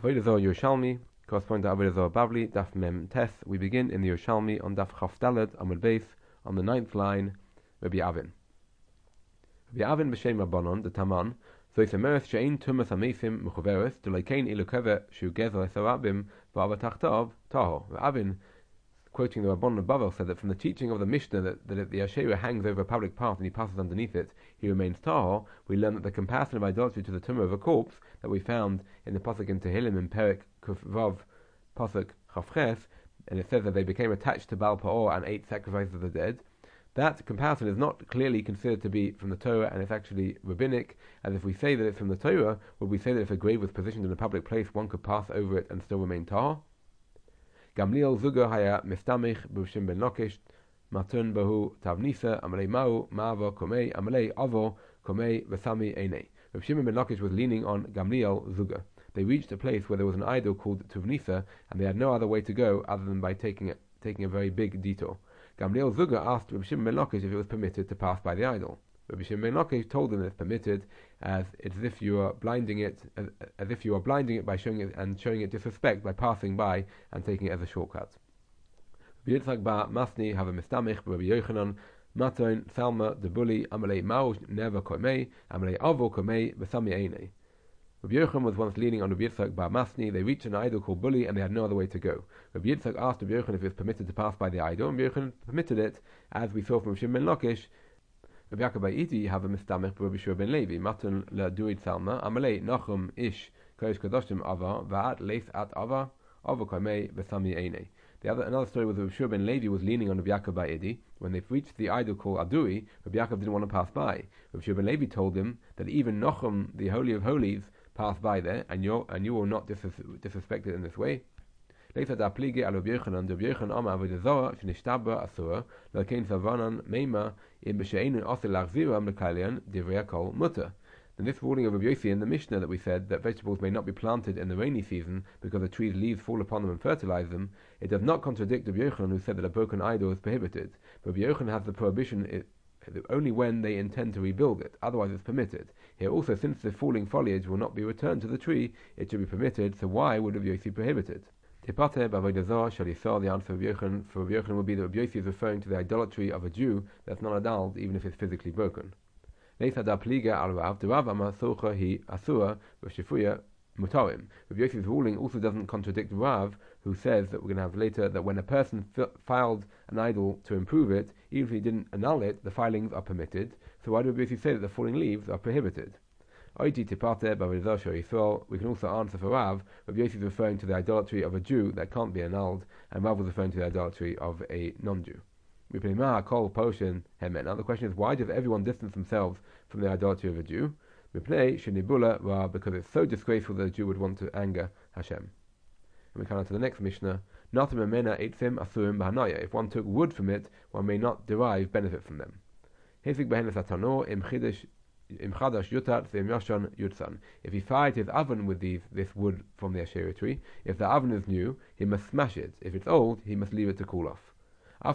Avodah Zarah Yerushalmi, corresponding to Avodah Zarah Bavli, Daf Mem Tes. We begin in the Yerushalmi on Daf Chaf Daled Amud Beis on the 9th line. Rabbi Avin b'shem Rabbanon the Taman. So it's a meres she'ein tumas hamesim mechuveres d'leikein ilukeve shu gezer esarabim v'ava tachtav taho. Avin, quoting the Rabbanon of Bavel, said that from the teaching of the Mishnah that if the Asherah hangs over a public path and he passes underneath it, he remains tahor. We learn that the comparison of idolatry to the tumor of a corpse that we found in the pasuk in Tehillim in Perek Kuf Vav pasuk Chavches, and it says that they became attached to Baal Peor and ate sacrifices of the dead. That comparison is not clearly considered to be from the Torah, and it's actually rabbinic. As if we say that it's from the Torah, would we say that if a grave was positioned in a public place, one could pass over it and still remain tahor? Gamliel Zuga haya mistamich b'Shim ben Lakish matun bahu tavnisa amalei mau ma'ava komei amalei avo komei v'sami einei. Shimon ben Lakish was leaning on Gamliel Zuga. They reached a place where there was an idol called Tuvnisa, and they had no other way to go other than by taking a very big detour. Gamliel Zuga asked Rabbi Shimon ben Lakish if it was permitted to pass by the idol. Rabbi Shimon ben Lakish told them that it's permitted, as if you are blinding it by showing it disrespect by passing by and taking it as a shortcut. Rabbi Yitzchak ba Masni have a mistamich Rabbi Yochanan Maton Salma the Bully Amalei Mao never komei Amalei Avo komei v'sami einei. Rabbi Yochanan was once leaning on Rabbi Yitzchak bar Masni. They reached an idol called Bully and they had no other way to go. Rabbi Yitzchak asked Rabbi Yochanan if it was permitted to pass by the idol, and Rabbi Yochanan permitted it, as we saw from Shimon ben Lakish. Rabbi Yaakov bar Iti have a mistamech Rabbi Shua ben Levi Matan la Duid Salma Amalei Nachum Ish Kodesh Kadoshim Ava Va'at Leif At Ava Ava Komei V'Sami Einei. Another story was Rabbi Shua ben Levi was leaning on Rabbi Yaakov bar Iti. When they reached the idol called Adui, Rabbi Yaakov didn't want to pass by. Rabbi Shua ben Levi told him that even Nachum, the Holy of Holies, passed by there, and you will not disrespect it in this way. Later da plige al Rabbi Yochanan, Rabbi Yochanan Amar Avodah Zarah shenishtabra asura l'kein savanan meima in b'she'einu osel lachziram l'kalian divrei kol mutter. Then this ruling of Rabbi Yossi in the Mishnah that we said that vegetables may not be planted in the rainy season because the tree's leaves fall upon them and fertilize them, it does not contradict Rabbi Yochanan who said that a broken idol is prohibited. Rabbi Yochanan has the prohibition only when they intend to rebuild it, otherwise it's permitted. Here also, since the falling foliage will not be returned to the tree, it should be permitted, so why would Rabbi Yossi prohibit it? Tipate b'Avodah Zarah shalisar, the answer of Rabbi Yochanan for Rabbi Yochanan would be that Rabbi Yossi is referring to the idolatry of a Jew that's not annulled even if it's physically broken. Leisa da pliga al Rav, the Rav Amar socha hi asura v'shifuya mutarim. Rabbi Yossi's ruling also doesn't contradict Rav, who says that we're going to have later that when a person filed an idol to improve it, even if he didn't annul it, the filings are permitted. So why do Rabbi Yossi say that the falling leaves are prohibited? We can also answer for Rav. Rabbi Yossi is referring to the idolatry of a Jew that can't be annulled, and Rav was referring to the idolatry of a non-Jew. Now the question is, why does everyone distance themselves from the idolatry of a Jew? Because it's so disgraceful that a Jew would want to anger Hashem. And we come on to the next Mishnah. If one took wood from it, one may not derive benefit from them. If he fired his oven with this wood from the Asherah tree, if the oven is new, he must smash it. If it's old, he must leave it to cool off. If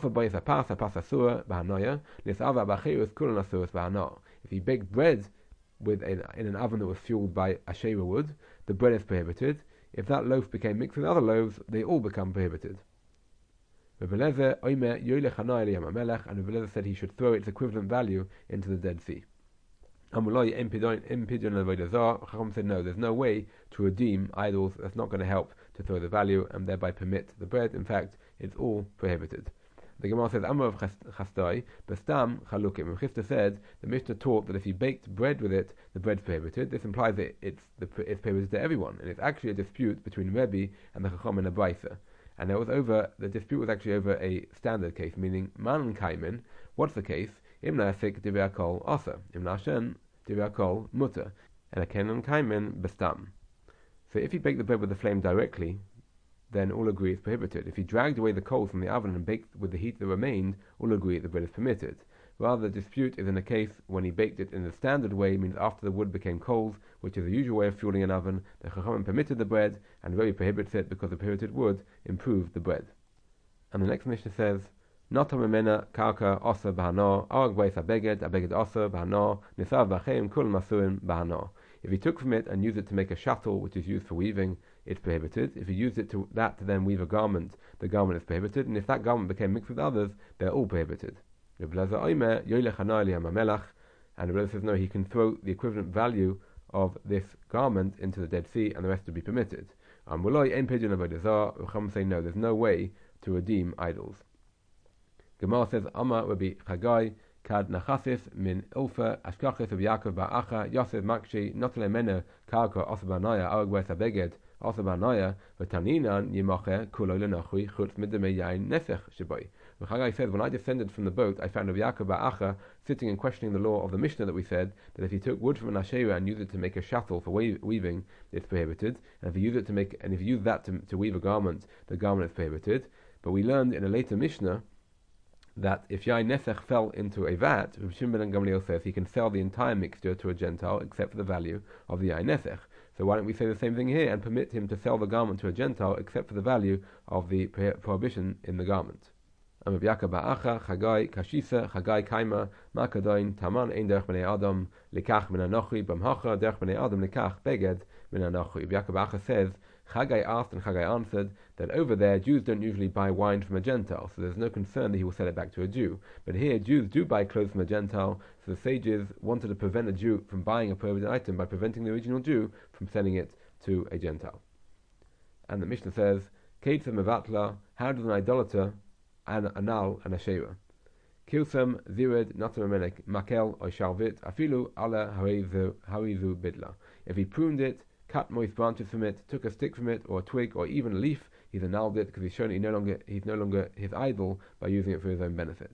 he baked bread in an oven that was fueled by Asherah wood, the bread is prohibited. If that loaf became mixed with other loaves, they all become prohibited. And Rebbe Lezer said he should throw its equivalent value into the Dead Sea. Chacham said no, there's no way to redeem idols. That's not going to help to throw the value and thereby permit the bread. In fact, it's all prohibited. The Gemara says, Amar of Chastai, Bestam Chalukim. Chisda said, the Mishnah taught that if you baked bread with it, the bread's prohibited. This implies that it's prohibited to everyone, and it's actually a dispute between Rebbe and the Chacham and the Brisa. And the dispute was actually over a standard case, meaning Man Kaimin. What's the case? Imna Asik Divrei Kol Asa, Imna Shen Divrei Kol Mutter, and a Kenan Kaimin Bestam. So if you bake the bread with the flame directly, then all agree it's prohibited. If you dragged away the coals from the oven and baked with the heat that remained, all agree the bread is permitted. Rather, the dispute is in a case when he baked it in the standard way, means after the wood became coals, which is the usual way of fueling an oven. The Chachamim permitted the bread, and Rebbe prohibits it because the prohibited wood improved the bread. And the next Mishnah says, Nata memena karka osa bahano, arag beis abeged osa bahano, nisav bachem kul masuim bahano. If he took from it and used it to make a shuttle, which is used for weaving, it's prohibited. If he used it to then weave a garment, the garment is prohibited. And if that garment became mixed with others, they're all prohibited. And Rebbe says no, he can throw the equivalent value of this garment into the Dead Sea, and the rest would be permitted. Say no, there's no way to redeem idols. Gemara says, Amar Rabbi Chagai, Kad Nachasif min Ilfa, Ashkachis of Yaakov Ba'acha, Yosef Makshi, Notale Mena, Karka, Osabanaya, Aragwes Abeged, Osabanaya, Vataninan, Yimache, Kulo Lenachui, Chutz Midame Yain, Nesech Shibai. Chagai says, when I descended from the boat, I found Rabbi Yaakov Ba'acha sitting and questioning the law of the Mishnah that we said, that if he took wood from an Asherah and used it to make a shuttle for weaving, it's prohibited. And if he used that to weave a garment, the garment is prohibited. But we learned in a later Mishnah that if Yain Nesech fell into a vat, Rabbi Shimon ben Gamliel says he can sell the entire mixture to a Gentile except for the value of the Yain Nesech. So why don't we say the same thing here and permit him to sell the garment to a Gentile except for the value of the prohibition in the garment? Rabbi Yaakov Ba'acha, Chagai, Kashisa, Chagai Kaima, Makadoin, Taman, Ein Derech B'nei Adam, Likach Min Anochi, B'mhacha, Derech B'nei Adam, Likach, Beged, Min Anochi. Rabbi Yaakov Ba'acha says, Chagai asked and Chagai answered that over there Jews don't usually buy wine from a Gentile, so there's no concern that he will sell it back to a Jew. But here Jews do buy clothes from a Gentile, so the sages wanted to prevent a Jew from buying a prohibited item by preventing the original Jew from selling it to a Gentile. And the Mishnah says, Keitza Mevatla, how does an idolater anal and Asherah? Kilsam zired natamenek makel or shalvit afilu ala harizu bidla. If he pruned it, cut moist branches from it, took a stick from it, or a twig, or even a leaf, he's annulled it because he's shown he's no longer his idol by using it for his own benefit.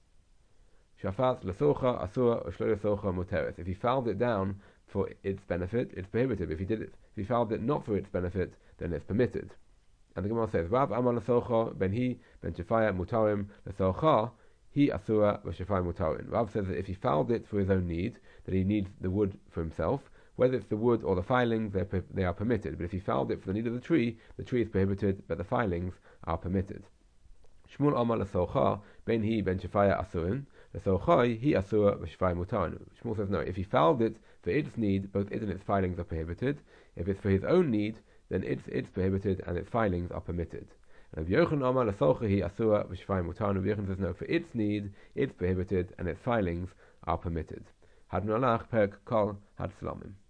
Shafat lesocha asura or shlo lesocha muteres. If he fouled it down for its benefit, it's prohibited. If he fouled it not for its benefit, then it's permitted. And the Gemara says, Rav Amar lesocha ben shefaya mutarim lesocha he asura v'shefaya mutarim. Rav says that if he fouled it for his own need, that he needs the wood for himself, whether it's the wood or the filings, they are permitted. But if he fouled it for the need of the tree is prohibited, but the filings are permitted. Shmuel Amar lesocha ben shefaya asurin lesocha he asura v'shefaya mutarim. Shmuel says no. If he fouled it for its need, both it and its filings are prohibited. If it's for his own need, then it's prohibited and its filings are permitted. And Rabbi Yochanan Amar lesocha he asura v'shefaya mutarim. Rabbi Yochanan says no. For its need, it's prohibited and its filings are permitted. Hadron Alach Perk Kol Had Salamim.